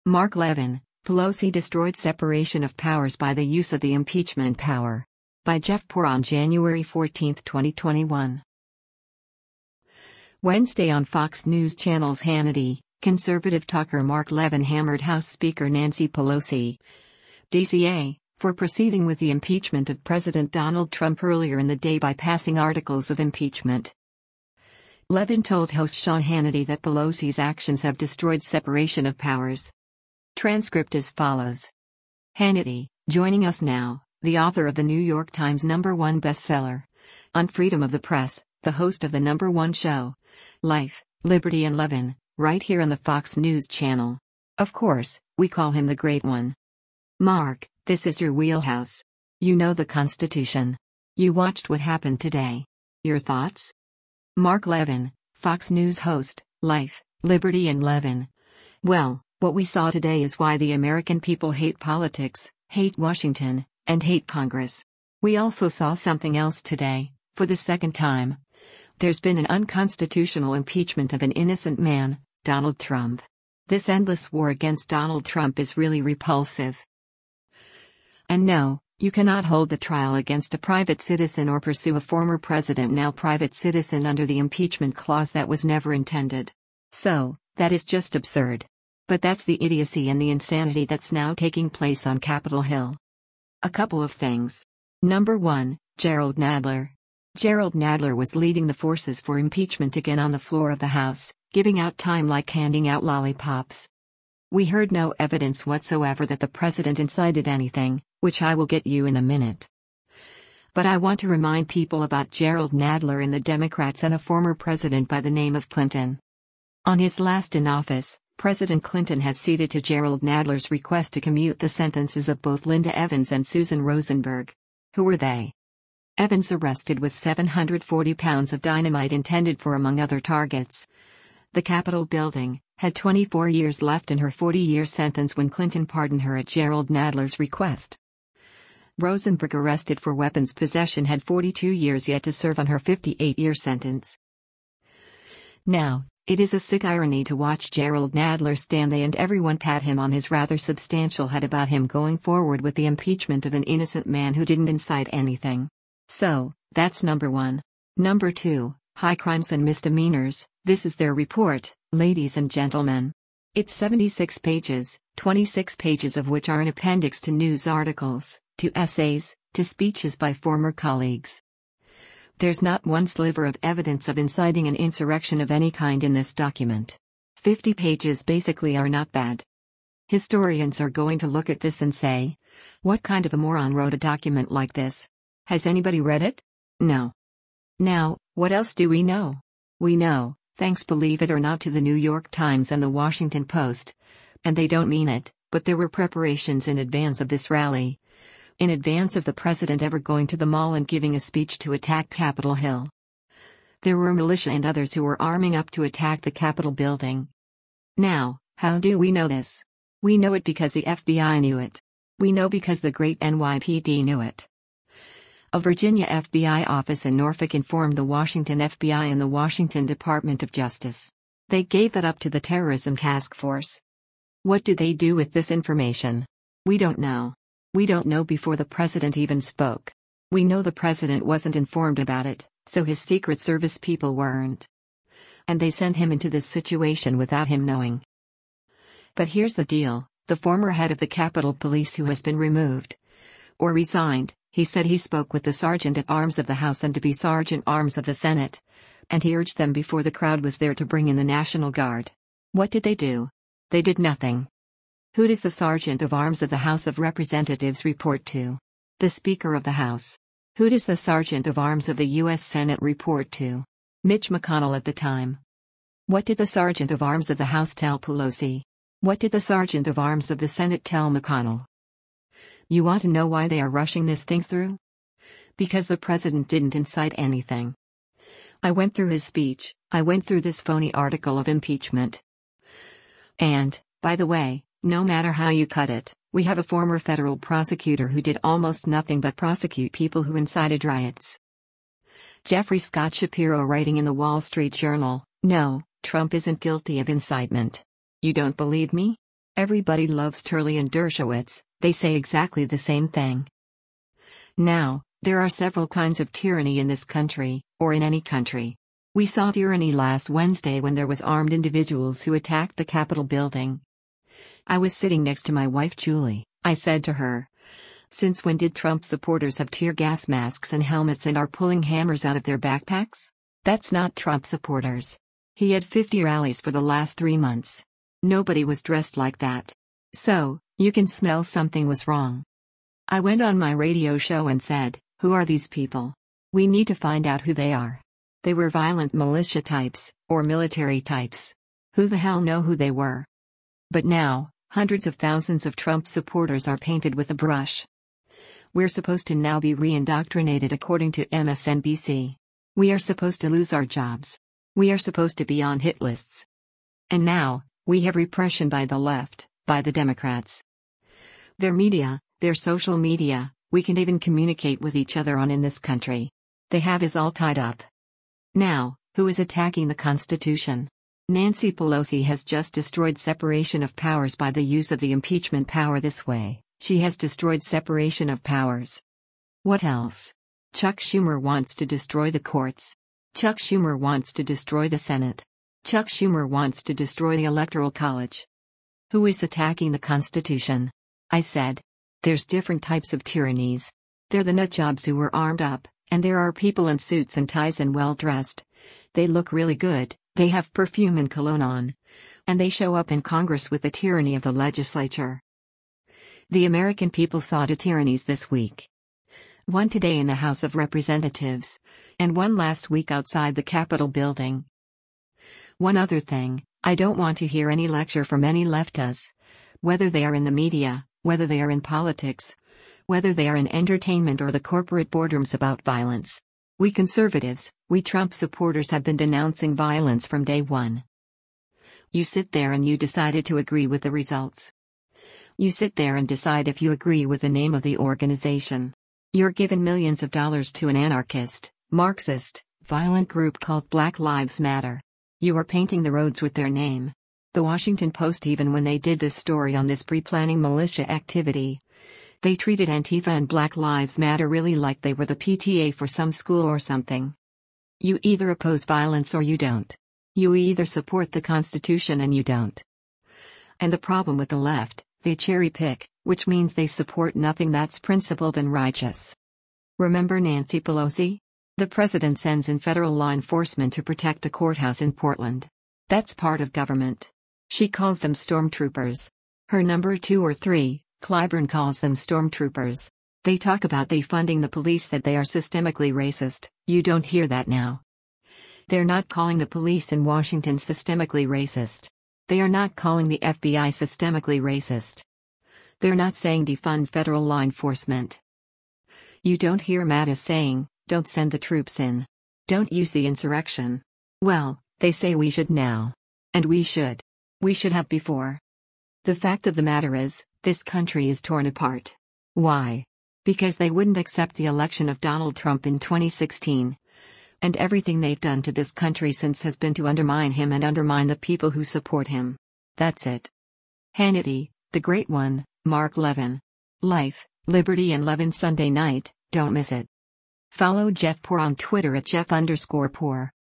Mark Levin, Pelosi destroyed separation of powers by the use of the impeachment power. By Jeff Poor on January 14, 2021. Wednesday on Fox News Channel's Hannity, conservative talker Mark Levin hammered House Speaker Nancy Pelosi, DCA, for proceeding with the impeachment of President Donald Trump earlier in the day by passing articles of impeachment. Levin told host Sean Hannity that Pelosi's actions have destroyed separation of powers. Transcript as follows. Hannity, joining us now, the author of the New York Times #1 bestseller, On Freedom of the Press, the host of the #1 show, Life, Liberty and Levin, right here on the Fox News Channel. Of course, we call him the Great One. Mark, this is your wheelhouse. You know the Constitution. You watched what happened today. Your thoughts? Mark Levin, Fox News host, Life, Liberty and Levin. Well, what we saw today is why the American people hate politics, hate Washington, and hate Congress. We also saw something else today, for the second time. There's been an unconstitutional impeachment of an innocent man, Donald Trump. This endless war against Donald Trump is really repulsive. And no, you cannot hold the trial against a private citizen or pursue a former president now private citizen under the impeachment clause that was never intended. So, that is just absurd. But that's the idiocy and the insanity that's now taking place on Capitol Hill. A couple of things. Number 1, Jerrold Nadler. Jerrold Nadler was leading the forces for impeachment again on the floor of the House, giving out time like handing out lollipops. We heard no evidence whatsoever that the president incited anything, which I will get you in a minute. But I want to remind people about Jerrold Nadler and the Democrats and a former president by the name of Clinton. On his last in office, President Clinton has ceded to Jerrold Nadler's request to commute the sentences of both Linda Evans and Susan Rosenberg. Who were they? Evans arrested with 740 pounds of dynamite intended for, among other targets, the Capitol building, had 24 years left in her 40-year sentence when Clinton pardoned her at Jerrold Nadler's request. Rosenberg, arrested for weapons possession, had 42 years yet to serve on her 58-year sentence. Now, it is a sick irony to watch Jerrold Nadler stand there and everyone pat him on his rather substantial head about him going forward with the impeachment of an innocent man who didn't incite anything. So, that's number 1. Number 2, high crimes and misdemeanors. This is their report, ladies and gentlemen. It's 76 pages, 26 pages of which are an appendix to news articles, to essays, to speeches by former colleagues. There's not one sliver of evidence of inciting an insurrection of any kind in this document. 50 pages basically are not bad. Historians are going to look at this and say, what kind of a moron wrote a document like this? Has anybody read it? No. Now, what else do we know? We know, thanks believe it or not to the New York Times and the Washington Post, and they don't mean it, but there were preparations in advance of this rally. In advance of the president ever going to the mall and giving a speech to attack Capitol Hill. There were militia and others who were arming up to attack the Capitol building. Now, how do we know this? We know it because the FBI knew it. We know because the great NYPD knew it. A Virginia FBI office in Norfolk informed the Washington FBI and the Washington Department of Justice. They gave that up to the Terrorism Task Force. What do they do with this information? We don't know. We don't know before the president even spoke. We know the president wasn't informed about it, so his Secret Service people weren't. And they sent him into this situation without him knowing. But here's the deal, the former head of the Capitol Police, who has been removed or resigned, he said he spoke with the Sergeant-at-Arms of the House and to be Sergeant-at-Arms of the Senate, and he urged them before the crowd was there to bring in the National Guard. What did they do? They did nothing. Who does the Sergeant of Arms of the House of Representatives report to? The Speaker of the House. Who does the Sergeant of Arms of the U.S. Senate report to? Mitch McConnell at the time. What did the Sergeant of Arms of the House tell Pelosi? What did the Sergeant of Arms of the Senate tell McConnell? You want to know why they are rushing this thing through? Because the president didn't incite anything. I went through his speech, I went through this phony article of impeachment. And, by the way, no matter how you cut it, we have a former federal prosecutor who did almost nothing but prosecute people who incited riots. Jeffrey Scott Shapiro, writing in the Wall Street Journal, no, Trump isn't guilty of incitement. You don't believe me? Everybody loves Turley and Dershowitz, they say exactly the same thing. Now, there are several kinds of tyranny in this country, or in any country. We saw tyranny last Wednesday when there was armed individuals who attacked the Capitol building. I was sitting next to my wife Julie. I said to her, "Since when did Trump supporters have tear gas masks and helmets and are pulling hammers out of their backpacks? That's not Trump supporters. He had 50 rallies for the last 3 months. Nobody was dressed like that. So, you can smell something was wrong." I went on my radio show and said, "Who are these people? We need to find out who they are." They were violent militia types, or military types. Who the hell know who they were? But now, hundreds of thousands of Trump supporters are painted with a brush. We're supposed to now be re-indoctrinated according to MSNBC. We are supposed to lose our jobs. We are supposed to be on hit lists. And now, we have repression by the left, by the Democrats. Their media, their social media, we can't even communicate with each other on in this country. They have us all tied up. Now, who is attacking the Constitution? Nancy Pelosi has just destroyed separation of powers by the use of the impeachment power this way. She has destroyed separation of powers. What else? Chuck Schumer wants to destroy the courts. Chuck Schumer wants to destroy the Senate. Chuck Schumer wants to destroy the Electoral College. Who is attacking the Constitution? I said. There's different types of tyrannies. They're the nutjobs who were armed up, and there are people in suits and ties and well-dressed. They look really good, they have perfume and cologne on. And they show up in Congress with the tyranny of the legislature. The American people saw 2 tyrannies this week. One today in the House of Representatives, and one last week outside the Capitol building. One other thing, I don't want to hear any lecture from any leftists, whether they are in the media, whether they are in politics, whether they are in entertainment or the corporate boardrooms about violence. We conservatives, we Trump supporters have been denouncing violence from day one. You sit there and you decided to agree with the results. You sit there and decide if you agree with the name of the organization. You're given millions of dollars to an anarchist, Marxist, violent group called Black Lives Matter. You are painting the roads with their name. The Washington Post, even when they did this story on this pre-planning militia activity, they treated Antifa and Black Lives Matter really like they were the PTA for some school or something. You either oppose violence or you don't. You either support the Constitution and you don't. And the problem with the left, they cherry pick, which means they support nothing that's principled and righteous. Remember Nancy Pelosi? The president sends in federal law enforcement to protect a courthouse in Portland. That's part of government. She calls them stormtroopers. Her number 2 or 3, Clyburn, calls them stormtroopers. They talk about defunding the police, that they are systemically racist. You don't hear that now. They're not calling the police in Washington systemically racist. They are not calling the FBI systemically racist. They're not saying defund federal law enforcement. You don't hear Mattis saying, don't send the troops in. Don't use the insurrection. Well, they say we should now. And we should. We should have before. The fact of the matter is, this country is torn apart. Why? Because they wouldn't accept the election of Donald Trump in 2016. And everything they've done to this country since has been to undermine him and undermine the people who support him. That's it. Hannity, the Great One, Mark Levin. Life, Liberty and Levin Sunday night, don't miss it. Follow Jeff Poor on Twitter at Jeff_Poor.